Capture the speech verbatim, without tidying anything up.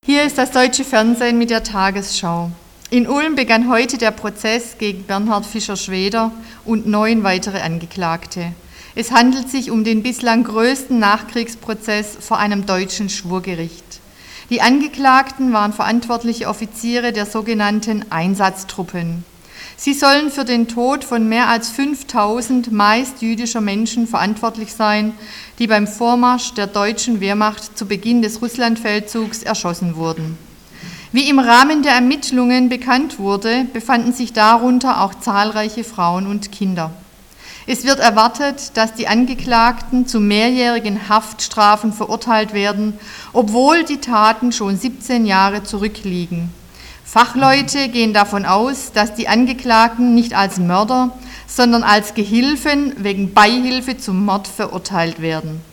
Hier ist das deutsche Fernsehen mit der Tagesschau. In Ulm begann heute der Prozess gegen Bernhard Fischer-Schweder und neun weitere Angeklagte. Es handelt sich um den bislang größten Nachkriegsprozess vor einem deutschen Schwurgericht. Die Angeklagten waren verantwortliche Offiziere der sogenannten Einsatztruppen. Sie sollen für den Tod von mehr als fünftausend meist jüdischer Menschen verantwortlich sein, die beim Vormarsch der deutschen Wehrmacht zu Beginn des Russlandfeldzugs erschossen wurden. Wie im Rahmen der Ermittlungen bekannt wurde, befanden sich darunter auch zahlreiche Frauen und Kinder. Es wird erwartet, dass die Angeklagten zu mehrjährigen Haftstrafen verurteilt werden, obwohl die Taten schon siebzehn Jahre zurückliegen. Fachleute gehen davon aus, dass die Angeklagten nicht als Mörder, sondern als Gehilfen wegen Beihilfe zum Mord verurteilt werden.